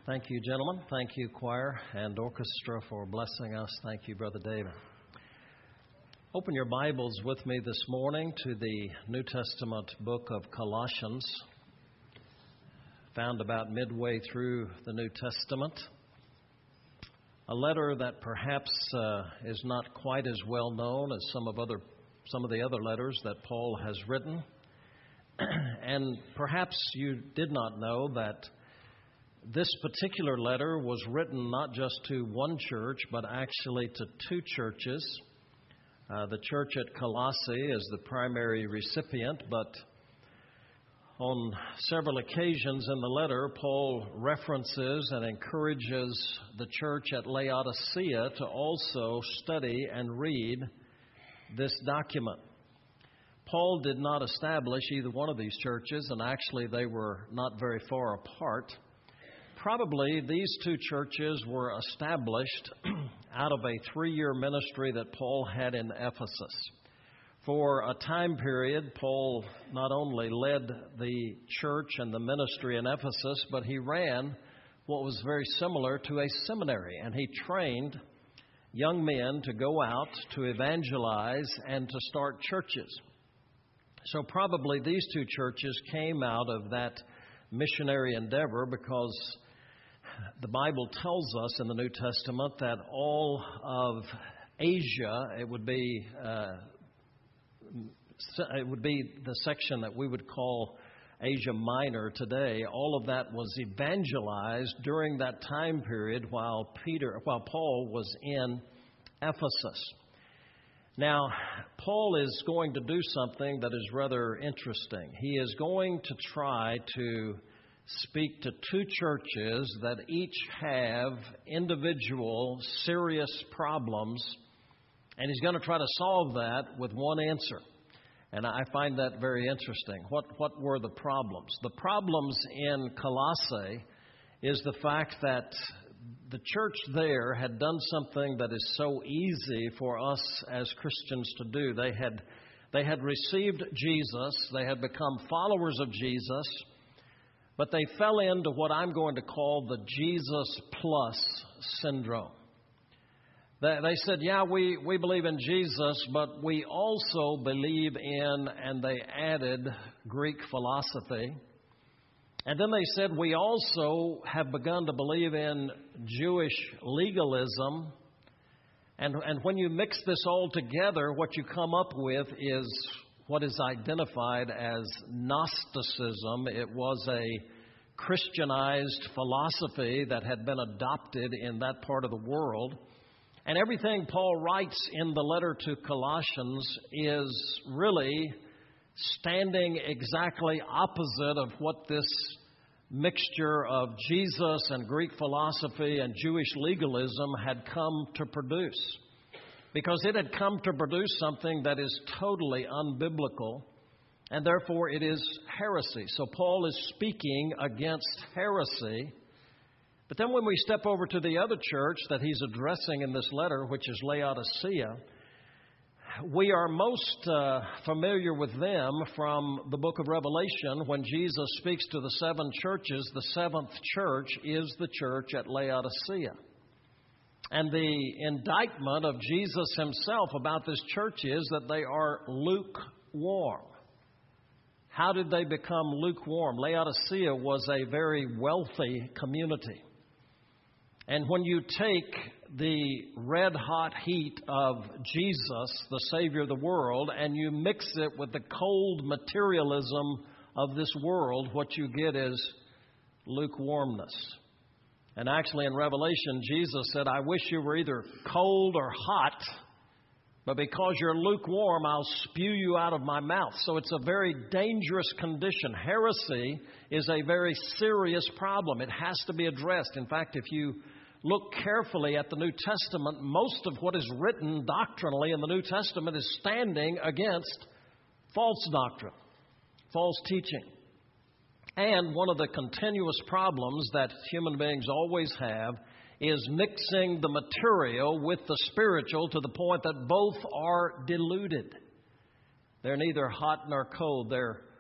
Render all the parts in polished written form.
Thank you, gentlemen. Thank you, choir and orchestra, for blessing us. Thank you, Brother David. Open your Bibles with me this morning to the New Testament book of Colossians, found about midway through the New Testament. A letter that perhaps is not quite as well known as some of the other letters that Paul has written. And perhaps you did not know that this particular letter was written not just to one church, but actually to two churches. The church at Colossae is the primary recipient, but on several occasions in the letter, Paul references and encourages the church at Laodicea to also study and read this document. Paul did not establish either one of these churches, and actually they were not very far apart. Probably these two churches were established out of a 3-year ministry that Paul had in Ephesus. For a time period, Paul not only led the church and the ministry in Ephesus, but he ran what was very similar to a seminary, and he trained young men to go out to evangelize and to start churches. So probably these two churches came out of that missionary endeavor, because the Bible tells us in the New Testament that all of Asia, it would be the section that we would call Asia Minor today. All of that was evangelized during that time period while Paul was in Ephesus. Now, Paul is going to do something that is rather interesting. He is going to try to speak to two churches that each have individual serious problems, and he's going to try to solve that with one answer. And I find that very interesting. What were the problems? The problems in Colossae is the fact that the church there had done something that is so easy for us as Christians to do. They had received Jesus, they had become followers of Jesus, but they fell into what I'm going to call the Jesus plus syndrome. They said, yeah, we believe in Jesus, but we also believe in, and they added Greek philosophy. And then they said, we also have begun to believe in Jewish legalism. And when you mix this all together, what you come up with is what is identified as Gnosticism. It was a Christianized philosophy that had been adopted in that part of the world. And everything Paul writes in the letter to Colossians is really standing exactly opposite of what this mixture of Jesus and Greek philosophy and Jewish legalism had come to produce. Because it had come to produce something that is totally unbiblical, and therefore it is heresy. So Paul is speaking against heresy. But then when we step over to the other church that he's addressing in this letter, which is Laodicea, we are most familiar with them from the book of Revelation when Jesus speaks to the 7 churches. The 7th church is the church at Laodicea. And the indictment of Jesus himself about this church is that they are lukewarm. How did they become lukewarm? Laodicea was a very wealthy community. And when you take the red-hot heat of Jesus, the Savior of the world, and you mix it with the cold materialism of this world, what you get is lukewarmness. And actually in Revelation, Jesus said, I wish you were either cold or hot, but because you're lukewarm, I'll spew you out of my mouth. So it's a very dangerous condition. Heresy is a very serious problem. It has to be addressed. In fact, if you look carefully at the New Testament, most of what is written doctrinally in the New Testament is standing against false doctrine, false teaching. And one of the continuous problems that human beings always have is mixing the material with the spiritual to the point that both are diluted. They're neither hot nor cold. They're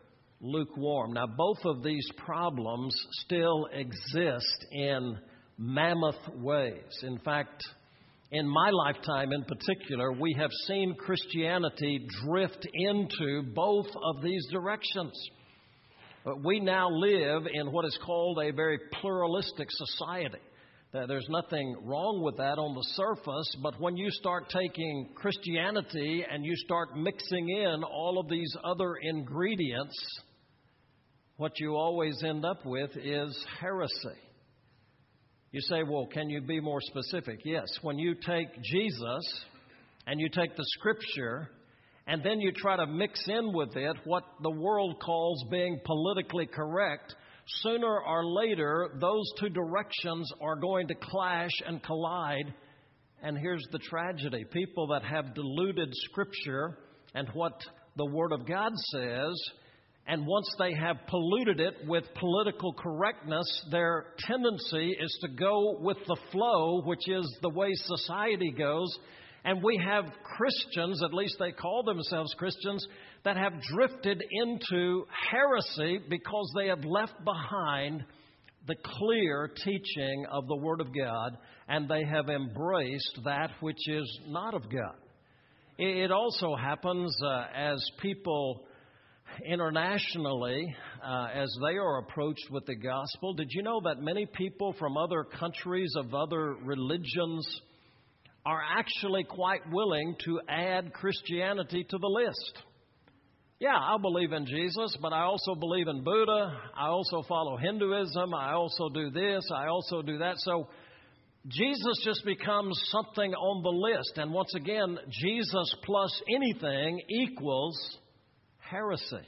lukewarm. Now, both of these problems still exist in mammoth ways. In fact, in my lifetime in particular, we have seen Christianity drift into both of these directions. We now live in what is called a very pluralistic society. There's nothing wrong with that on the surface, but when you start taking Christianity and you start mixing in all of these other ingredients, what you always end up with is heresy. You say, well, can you be more specific? Yes. When you take Jesus and you take the Scripture and then you try to mix in with it what the world calls being politically correct, sooner or later those two directions are going to clash and collide. And here's the tragedy. People that have diluted Scripture and what the Word of God says, and once they have polluted it with political correctness, their tendency is to go with the flow, which is the way society goes. And we have Christians, at least they call themselves Christians, that have drifted into heresy because they have left behind the clear teaching of the Word of God, and they have embraced that which is not of God. It also happens as people internationally, as they are approached with the gospel. Did you know that many people from other countries of other religions are actually quite willing to add Christianity to the list? Yeah, I believe in Jesus, but I also believe in Buddha. I also follow Hinduism. I also do this. I also do that. So Jesus just becomes something on the list. And once again, Jesus plus anything equals heresy.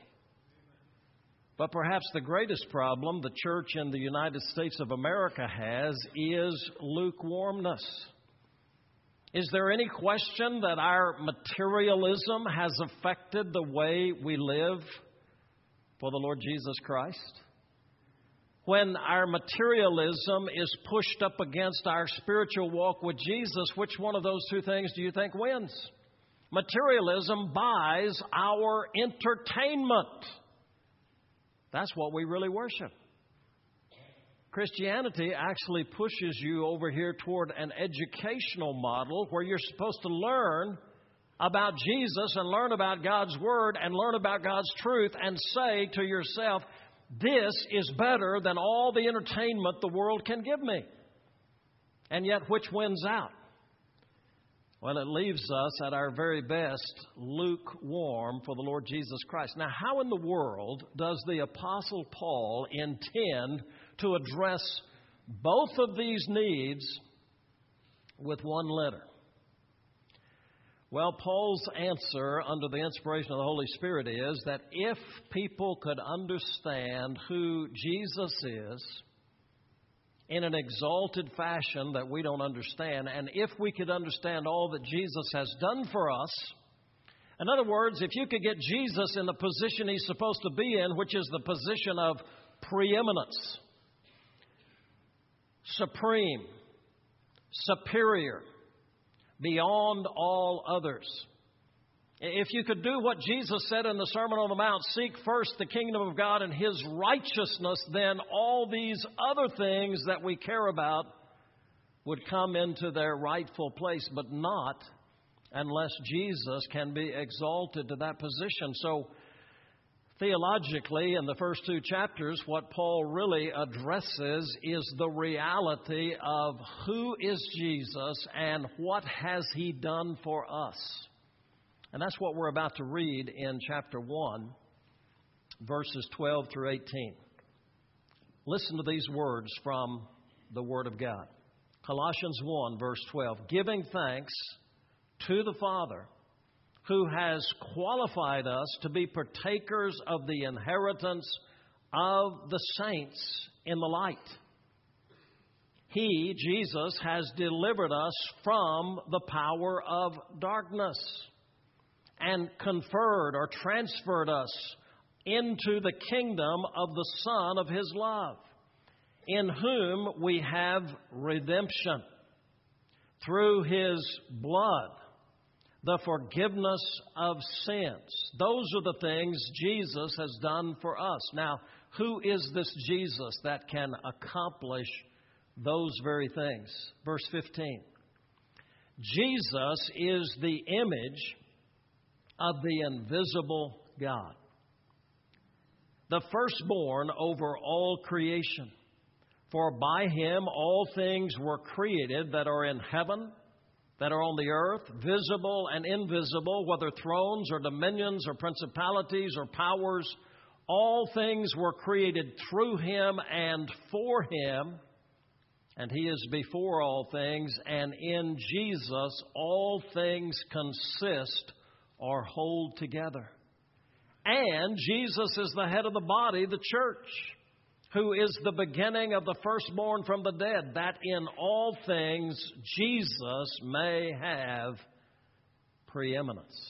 But perhaps the greatest problem the church in the United States of America has is lukewarmness. Is there any question that our materialism has affected the way we live for the Lord Jesus Christ? When our materialism is pushed up against our spiritual walk with Jesus, which one of those two things do you think wins? Materialism buys our entertainment. That's what we really worship. Christianity actually pushes you over here toward an educational model where you're supposed to learn about Jesus and learn about God's Word and learn about God's truth and say to yourself, this is better than all the entertainment the world can give me. And yet, which wins out? Well, it leaves us at our very best lukewarm for the Lord Jesus Christ. Now, how in the world does the Apostle Paul intend to address both of these needs with one letter? Well, Paul's answer under the inspiration of the Holy Spirit is that if people could understand who Jesus is in an exalted fashion that we don't understand, and if we could understand all that Jesus has done for us, in other words, if you could get Jesus in the position He's supposed to be in, which is the position of preeminence, supreme, superior, beyond all others. If you could do what Jesus said in the Sermon on the Mount, seek first the kingdom of God and His righteousness, then all these other things that we care about would come into their rightful place, but not unless Jesus can be exalted to that position. So, theologically, in the first two chapters, what Paul really addresses is the reality of who is Jesus and what has He done for us. And that's what we're about to read in chapter 1, verses 12 through 18. Listen to these words from the Word of God. Colossians 1, verse 12. Giving thanks to the Father, who has qualified us to be partakers of the inheritance of the saints in the light. He, Jesus, has delivered us from the power of darkness and conferred or transferred us into the kingdom of the Son of His love, in whom we have redemption through His blood, the forgiveness of sins. Those are the things Jesus has done for us. Now, who is this Jesus that can accomplish those very things? Verse 15. Jesus is the image of the invisible God, the firstborn over all creation. For by Him all things were created that are in heaven, that are on the earth, visible and invisible, whether thrones or dominions or principalities or powers. All things were created through Him and for Him, and He is before all things, and in Jesus all things consist or hold together. And Jesus is the head of the body, the church, who is the beginning of the firstborn from the dead, that in all things Jesus may have preeminence.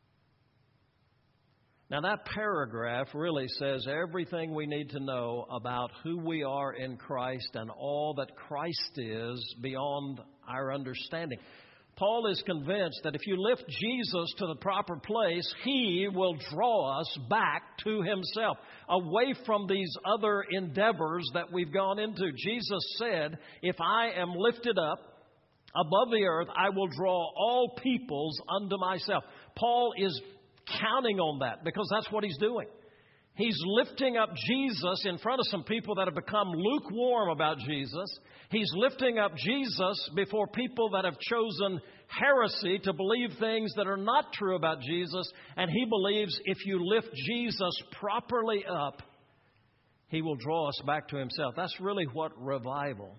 Now that paragraph really says everything we need to know about who we are in Christ and all that Christ is beyond our understanding. Paul is convinced that if you lift Jesus to the proper place, He will draw us back to Himself, away from these other endeavors that we've gone into. Jesus said, if I am lifted up above the earth, I will draw all peoples unto myself. Paul is counting on that because that's what he's doing. He's lifting up Jesus in front of some people that have become lukewarm about Jesus. He's lifting up Jesus before people that have chosen heresy to believe things that are not true about Jesus. And he believes if you lift Jesus properly up, He will draw us back to Himself. That's really what revival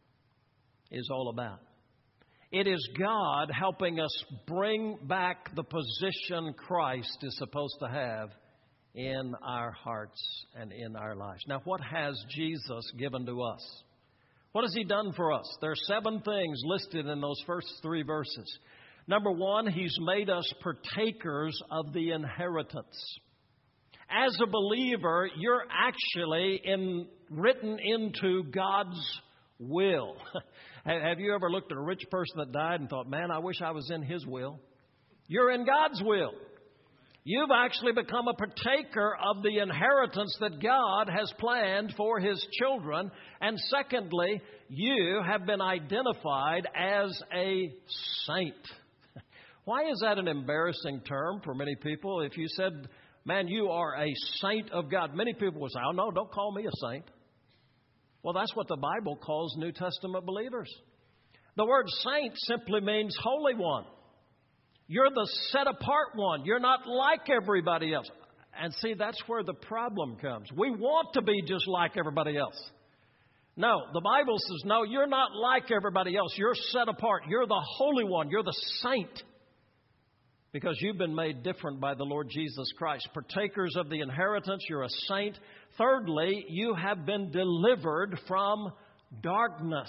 is all about. It is God helping us bring back the position Christ is supposed to have in our hearts and in our lives. Now, what has Jesus given to us? What has He done for us? There are 7 things listed in those first 3 verses. Number 1, He's made us partakers of the inheritance. As a believer, you're actually written into God's will. Have you ever looked at a rich person that died and thought, man, I wish I was in his will? You're in God's will. You've actually become a partaker of the inheritance that God has planned for His children. And secondly, you have been identified as a saint. Why is that an embarrassing term for many people? If you said, man, you are a saint of God, many people would say, oh no, don't call me a saint. Well, that's what the Bible calls New Testament believers. The word saint simply means holy one. You're the set-apart one. You're not like everybody else. And see, that's where the problem comes. We want to be just like everybody else. No, the Bible says, no, you're not like everybody else. You're set apart. You're the holy one. You're the saint. Because you've been made different by the Lord Jesus Christ. Partakers of the inheritance, you're a saint. Thirdly, you have been delivered from darkness.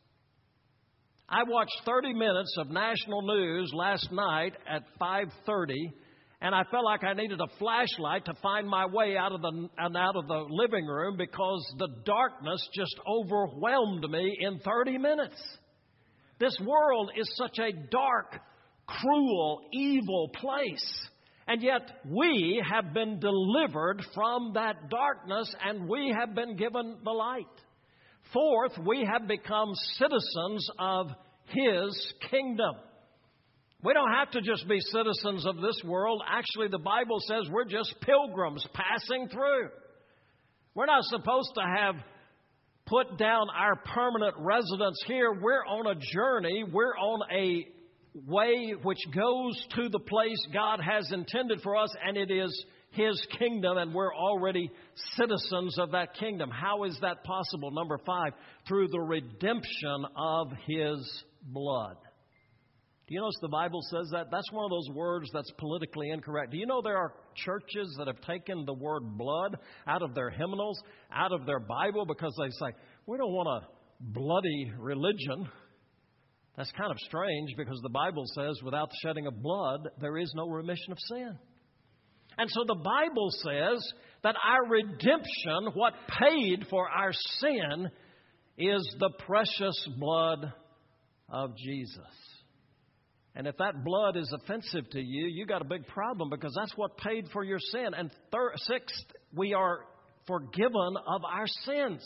I watched 30 minutes of national news last night at 5:30, and I felt like I needed a flashlight to find my way out of the living room because the darkness just overwhelmed me in 30 minutes. This world is such a dark, cruel, evil place. And yet we have been delivered from that darkness and we have been given the light. Fourth, we have become citizens of His kingdom. We don't have to just be citizens of this world. Actually, the Bible says we're just pilgrims passing through. We're not supposed to have put down our permanent residence here. We're on a journey. We're on a way which goes to the place God has intended for us, and it is His kingdom, and we're already citizens of that kingdom. How is that possible? Number 5, through the redemption of His blood. Do you notice the Bible says that? That's one of those words that's politically incorrect. Do you know there are churches that have taken the word blood out of their hymnals, out of their Bible, because they say, we don't want a bloody religion. That's kind of strange because the Bible says without the shedding of blood, there is no remission of sin. And so the Bible says that our redemption, what paid for our sin, is the precious blood of Jesus. And if that blood is offensive to you, you got a big problem, because that's what paid for your sin. And sixth, we are forgiven of our sins.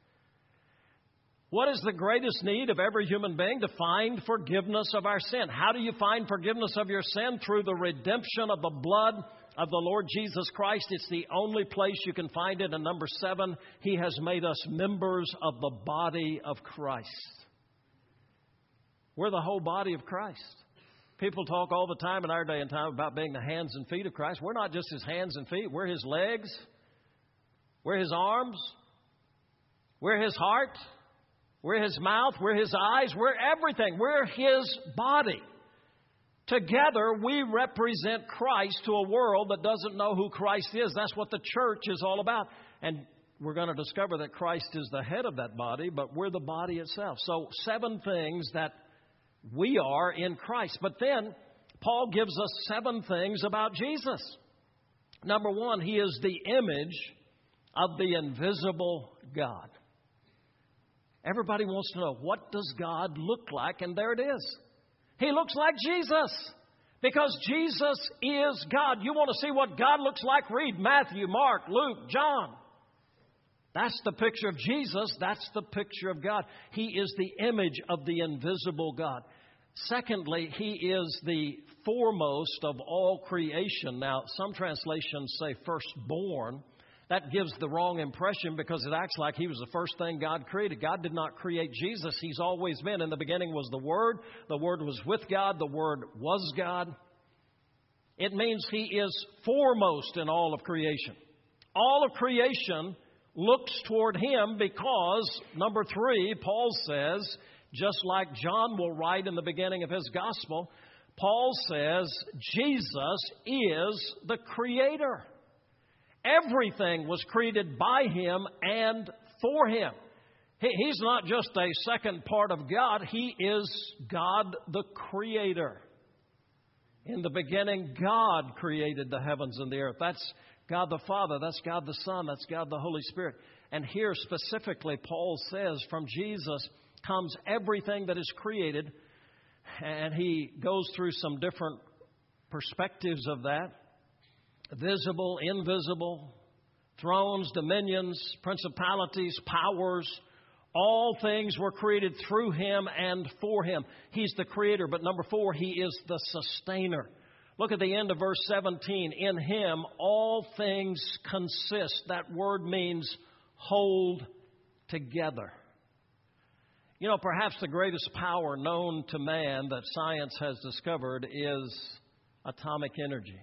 What is the greatest need of every human being? To find forgiveness of our sin. How do you find forgiveness of your sin? Through the redemption of the blood of the Lord Jesus Christ. It's the only place you can find it. And number 7, He has made us members of the body of Christ. We're the whole body of Christ. People talk all the time in our day and time about being the hands and feet of Christ. We're not just His hands and feet. We're His legs. We're His arms. We're His heart. We're His mouth. We're His eyes. We're everything. We're His body. Together, we represent Christ to a world that doesn't know who Christ is. That's what the church is all about. And we're going to discover that Christ is the head of that body, but we're the body itself. So 7 things that we are in Christ. But then Paul gives us 7 things about Jesus. Number 1, He is the image of the invisible God. Everybody wants to know, what does God look like? And there it is. He looks like Jesus, because Jesus is God. You want to see what God looks like? Read Matthew, Mark, Luke, John. That's the picture of Jesus. That's the picture of God. He is the image of the invisible God. Secondly, He is the foremost of all creation. Now, some translations say firstborn. That gives the wrong impression, because it acts like He was the first thing God created. God did not create Jesus. He's always been. In the beginning was the Word. The Word was with God. The Word was God. It means He is foremost in all of creation. All of creation looks toward Him because, number 3, Paul says, just like John will write in the beginning of his gospel, Paul says, Jesus is the Creator. Everything was created by Him and for Him. He's not just a second part of God. He is God the Creator. In the beginning, God created the heavens and the earth. That's God the Father. That's God the Son. That's God the Holy Spirit. And here specifically, Paul says, from Jesus comes everything that is created. And he goes through some different perspectives of that. Visible, invisible, thrones, dominions, principalities, powers, all things were created through Him and for Him. He's the Creator. But number 4, He is the sustainer. Look at the end of verse 17. In Him all things consist. That word means hold together. You know, perhaps the greatest power known to man that science has discovered is atomic energy.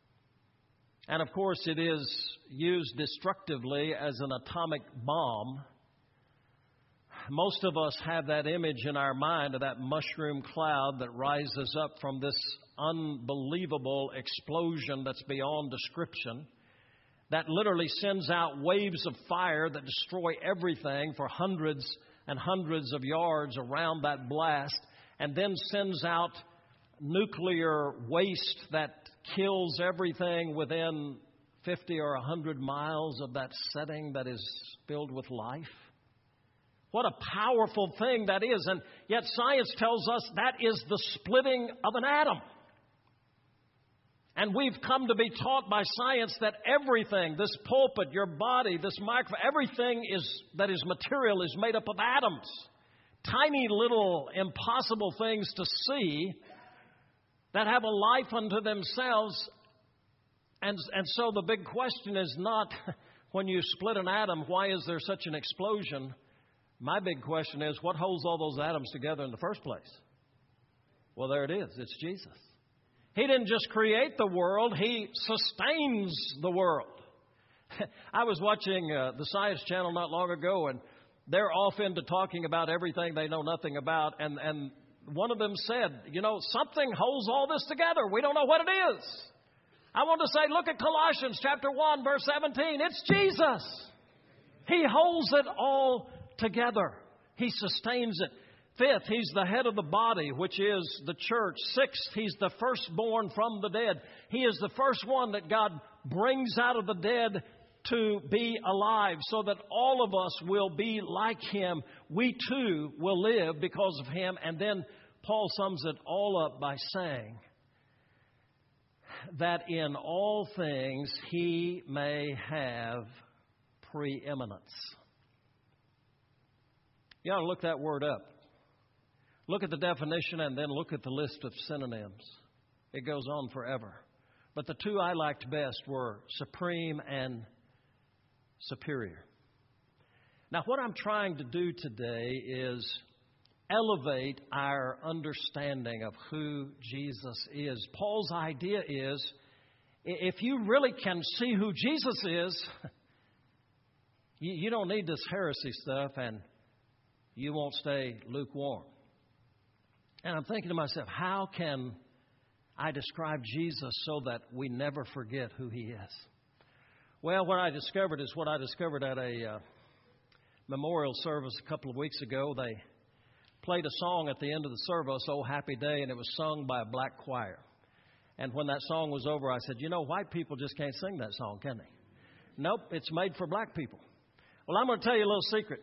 And of course, it is used destructively as an atomic bomb. Most of us have that image in our mind of that mushroom cloud that rises up from this unbelievable explosion that's beyond description, that literally sends out waves of fire that destroy everything for hundreds and hundreds of yards around that blast, and then sends out nuclear waste that kills everything within 50 or 100 miles of that setting that is filled with life. What a powerful thing that is. And yet science tells us that is the splitting of an atom. And we've come to be taught by science that everything, this pulpit, your body, this microphone, everything that is material is made up of atoms. Tiny little impossible things to see that have a life unto themselves. And so the big question is not, when you split an atom, why is there such an explosion? My big question is, what holds all those atoms together in the first place? Well, there it is. It's Jesus. He didn't just create the world. He sustains the world. I was watching the Science Channel not long ago, and they're off into talking about everything they know nothing about. And one of them said, you know, something holds all this together. We don't know what it is. I want to say, look at Colossians chapter 1, verse 17. It's Jesus. He holds it all together. He sustains it. 5th, He's the head of the body, which is the church. 6th, He's the firstborn from the dead. He is the first one that God brings out of the dead to be alive, so that all of us will be like Him. We too will live because of Him. And then Paul sums it all up by saying that in all things he may have preeminence. You ought to look that word up. Look at the definition and then look at the list of synonyms. It goes on forever. But the two I liked best were supreme and superior. Now, what I'm trying to do today is elevate our understanding of who Jesus is. Paul's idea is, if you really can see who Jesus is, you don't need this heresy stuff and you won't stay lukewarm. And I'm thinking to myself, how can I describe Jesus so that we never forget who He is? Well, what I discovered is what I discovered at a memorial service a couple of weeks ago. They played a song at the end of the service, "Oh Happy Day," and it was sung by a black choir. And when that song was over, I said, white people just can't sing that song, can they? Nope, it's made for black people. Well, I'm going to tell you a little secret.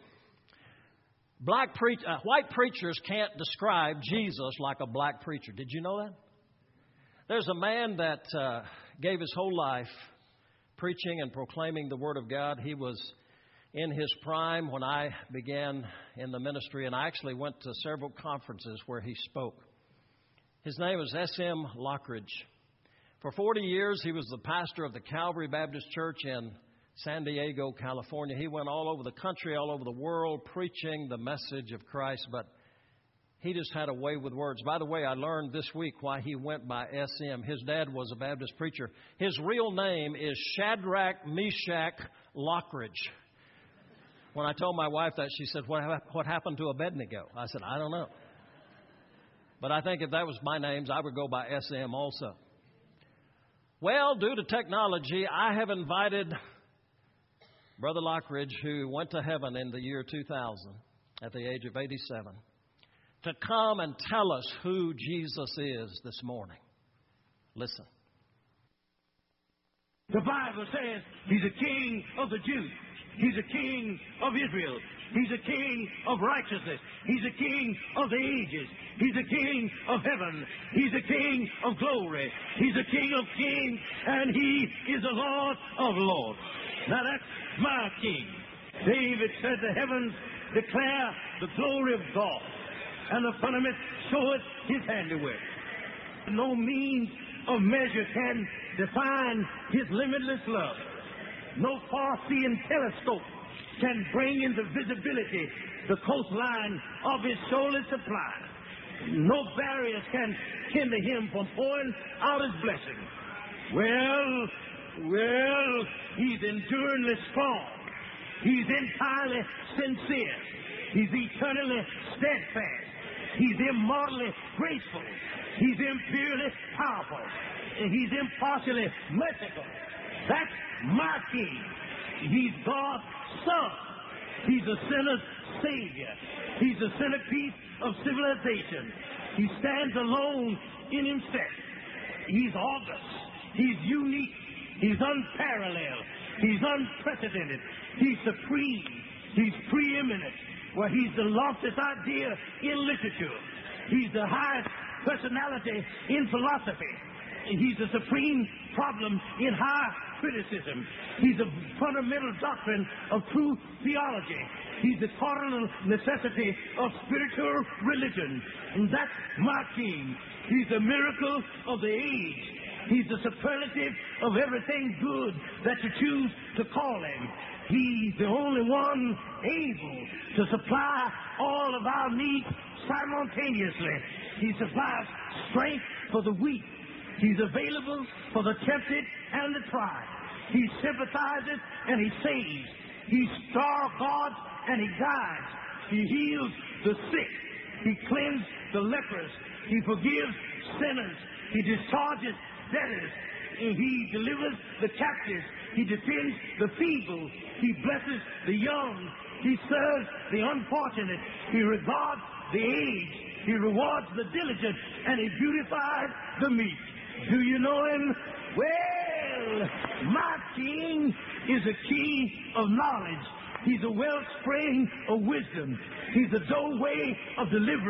White preachers can't describe Jesus like a black preacher. Did you know that? There's a man that gave his whole life preaching and proclaiming the Word of God. He was in his prime when I began in the ministry, and I actually went to several conferences where he spoke. His name was S.M. Lockridge. For 40 years, he was the pastor of the Calvary Baptist Church in San Diego, California. He went all over the country, all over the world, preaching the message of Christ, but he just had a way with words. By the way, I learned this week why he went by S.M. His dad was a Baptist preacher. His real name is Shadrach Meshach Lockridge. When I told my wife that, she said, what happened to Abednego? I said, I don't know. But I think if that was my names, I would go by SM also. Well, due to technology, I have invited Brother Lockridge, who went to heaven in the year 2000 at the age of 87, to come and tell us who Jesus is this morning. Listen. The Bible says He's a King of the Jews. He's a King of Israel. He's a King of righteousness. He's a King of the ages. He's a King of heaven. He's a King of glory. He's a King of kings, and He is the Lord of lords. Now that's my King. David said the heavens declare the glory of God, and the firmament showeth His handiwork. No means of measure can define His limitless love. No far-seeing telescope can bring into visibility the coastline of His shoaly supply. No barriers can hinder Him from pouring out His blessing. Well, He's enduringly strong. He's entirely sincere. He's eternally steadfast. He's immortally graceful. He's imperially powerful. And He's impartially merciful. That's my King. He's God's Son. He's a sinner's Savior. He's the centerpiece of civilization. He stands alone in Himself. He's august. He's unique. He's unparalleled. He's unprecedented. He's supreme. He's preeminent. Well, He's the loftiest idea in literature. He's the highest personality in philosophy. He's the supreme problem in high criticism. He's the fundamental doctrine of true theology. He's the cardinal necessity of spiritual religion. And that's my King. He's the miracle of the age. He's the superlative of everything good that you choose to call Him. He's the only one able to supply all of our needs simultaneously. He supplies strength for the weak. He's available for the tempted and the tried. He sympathizes and He saves. He guards and He guides. He heals the sick. He cleanses the lepers. He forgives sinners. He discharges debtors. He delivers the captives. He defends the feeble. He blesses the young. He serves the unfortunate. He regards the aged. He rewards the diligent. And He beautifies the meek. Do you know Him? Well, my King is a key of knowledge. He's a wellspring of wisdom. He's a doorway of deliverance.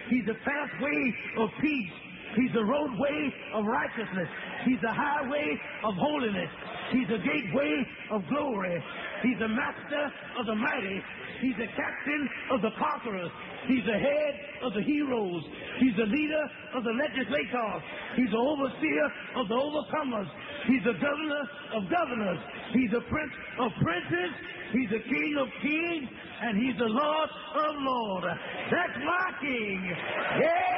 He's the pathway of peace. He's the roadway of righteousness. He's the highway of holiness. He's the gateway of glory. He's the master of the mighty. He's the captain of the conquerors. He's the head of the heroes. He's the leader of the legislators. He's the overseer of the overcomers. He's the governor of governors. He's the prince of princes. He's the king of kings. And he's the Lord of lords. That's my king. Yeah!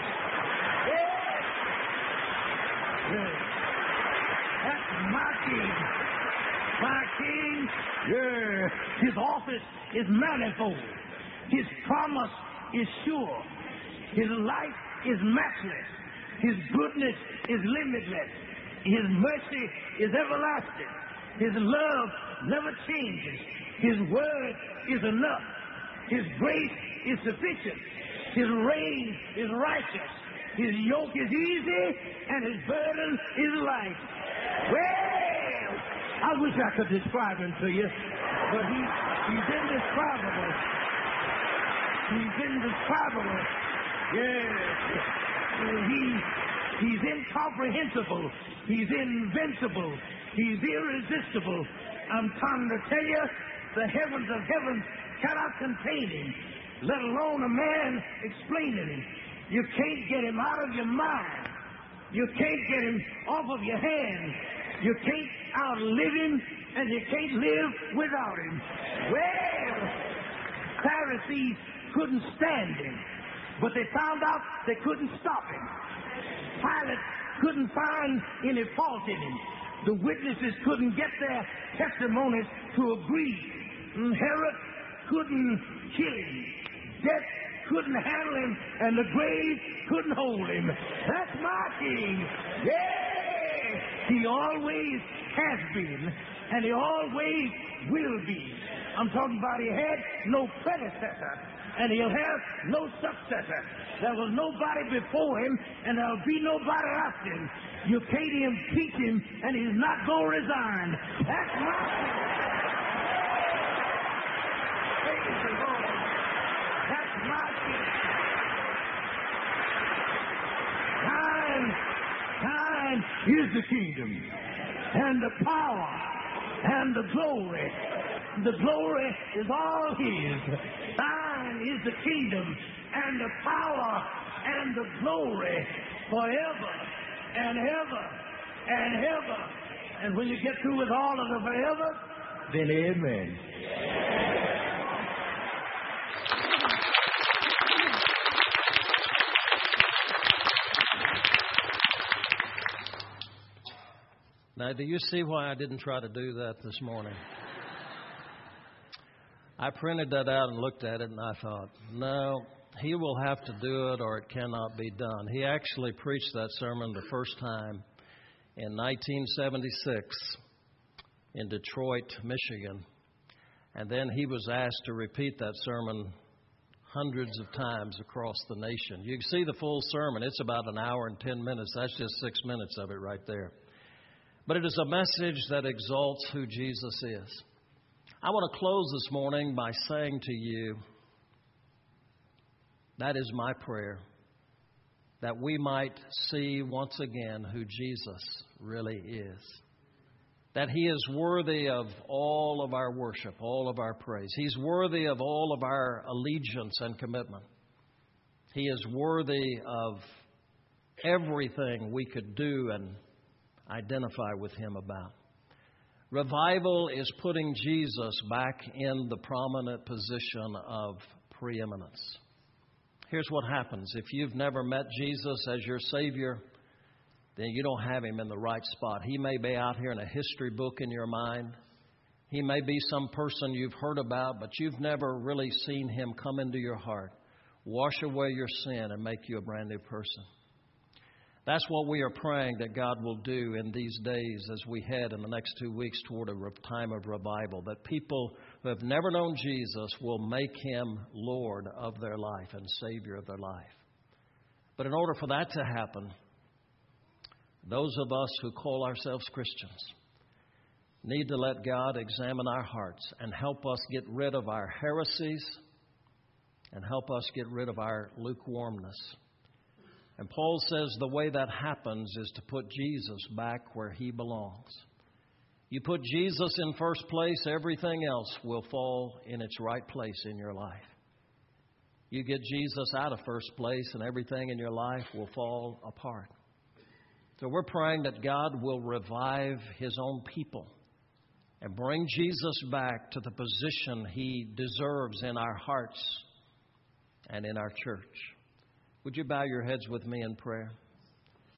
That's my king. My king, yeah. His office is manifold. His promise is sure. His life is matchless. His goodness is limitless. His mercy is everlasting. His love never changes. His word is enough. His grace is sufficient. His reign is righteous. His yoke is easy, and his burden is light. Well, I wish I could describe him to you, but he's indescribable. He's indescribable. Yes. He's incomprehensible. He's invincible. He's irresistible. I'm trying to tell you, the heavens of heavens cannot contain him, let alone a man explaining him. You can't get him out of your mind. You can't get him off of your hands. You can't outlive him, and you can't live without him. Well, Pharisees couldn't stand him, but they found out they couldn't stop him. Pilate couldn't find any fault in him. The witnesses couldn't get their testimonies to agree. Herod couldn't kill him. Death couldn't handle him, and the grave couldn't hold him. That's my king. Yeah! He always has been, and he always will be. I'm talking about he had no predecessor, and he'll have no successor. There was nobody before him, and there'll be nobody after him. You can't impeach him, and he's not going to resign. That's my king. Praise the Lord. That's my king. Thine is the kingdom, and the power, and the glory. The glory is all his. Thine is the kingdom, and the power, and the glory, forever, and ever, and ever. And when you get through with all of the forever, then amen. Now, do you see why I didn't try to do that this morning? I printed that out and looked at it, and I thought, no, he will have to do it or it cannot be done. He actually preached that sermon the first time in 1976 in Detroit, Michigan. And then he was asked to repeat that sermon hundreds of times across the nation. You can see the full sermon. It's about an hour and 10 minutes. That's just 6 minutes of it right there. But it is a message that exalts who Jesus is. I want to close this morning by saying to you, that is my prayer, that we might see once again who Jesus really is. That He is worthy of all of our worship, all of our praise. He's worthy of all of our allegiance and commitment. He is worthy of everything we could do and identify with Him about. Revival is putting Jesus back in the prominent position of preeminence. Here's what happens. If you've never met Jesus as your Savior, then you don't have Him in the right spot. He may be out here in a history book in your mind. He may be some person you've heard about, but you've never really seen Him come into your heart, wash away your sin, and make you a brand new person. That's what we are praying that God will do in these days as we head in the next 2 weeks toward a time of revival, that people who have never known Jesus will make Him Lord of their life and Savior of their life. But in order for that to happen, those of us who call ourselves Christians need to let God examine our hearts and help us get rid of our heresies and help us get rid of our lukewarmness. And Paul says the way that happens is to put Jesus back where He belongs. You put Jesus in first place, everything else will fall in its right place in your life. You get Jesus out of first place and everything in your life will fall apart. So we're praying that God will revive His own people and bring Jesus back to the position He deserves in our hearts and in our church. Would you bow your heads with me in prayer?